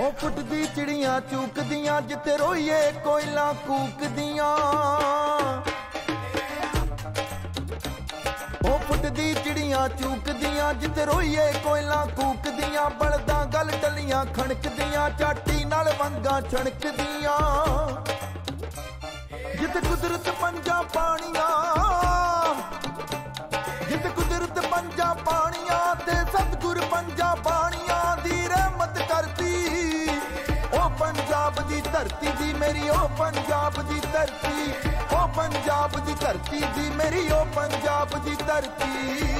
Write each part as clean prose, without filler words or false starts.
ओ फुटदी चिड़ियां चूकदियां जिथे रोईए कोयला कूकदियां। ओ फुटदी चिड़ियां चूकदियां जिथे रोईए कोयला कूकदियां। बलदा गल टलियां खणकदियां चाटी नाल वंगां छणकदियां। जिथे कुदरत पंजा पानियां, जिथे कुदरत पंजा पानियां ते सतगुर पंजा पानियां दी रहमत करती। ओ पंजाब दी धरती दी मेरी ओ पंजाब दी धरती, ओ पंजाब दी धरती दी मेरी ओ पंजाब दी धरती।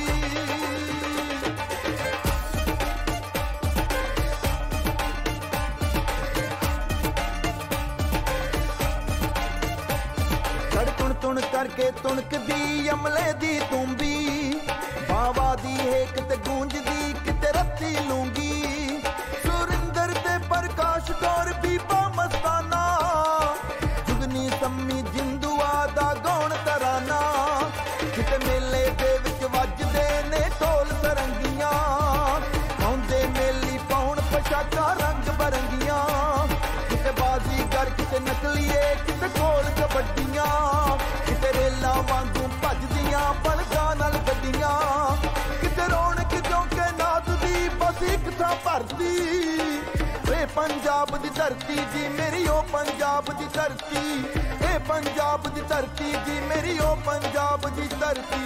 तुण तुण करके तुणकदी अमले दी तुम्बी। बावा दी हेक ते गूंजदी किते रत्ती लूंगी। सुरिंदर ते प्रकाश कौर बीबा मस्ताना, जुगनी सम्मी जिंदुआ दा गौण तराना। किते मेले दे विच वजदे ने ढोल सरंगियां। आउंदे मेली पाउण पोशाकां रंग बरंगियां। किते बाजीगर किते नकलीए किते गोल कबड्डियां। किते रेला वांगू भजदियां बलदां नाल गड्डियां। किते रौनक जोंके नाच दी बस इक थां भरदी। ए पंजाब दी धरती जी मेरी ओ पंजाब दी धरती, ए पंजाब दी धरती जी मेरी ओ पंजाब दी धरती।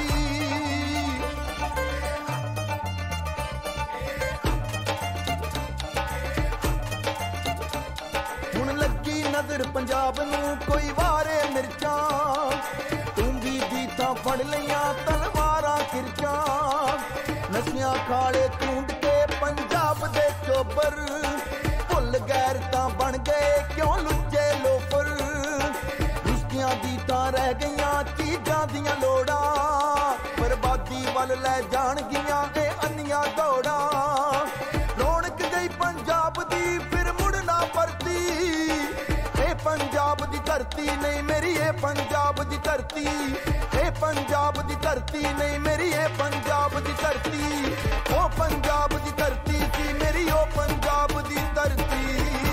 नजर पंजाब नूं कोई वारे मिर्चां। तूंगी दी थां फड़ लईयां तलवारां किरचां। नशियां खाले टूंड के पंजाब दे चोबर। भुल गैरतां बन गए क्यों लुच्चे लोफर। रिश्तियां दी तां रह गईयां चीजां दियां लोड़ां। बर्बादी वल लै जाणगियां ए अन्नियां दौड़ां। रौनक गई पंजाब दी फिर मुड़ना परती। पंजाब दी धरती नहीं मेरी ए पंजाब दी धरती, ए पंजाब दी धरती नहीं मेरी ए पंजाब दी धरती। ओ पंजाब दी धरती सी मेरी ओ पंजाब दी धरती।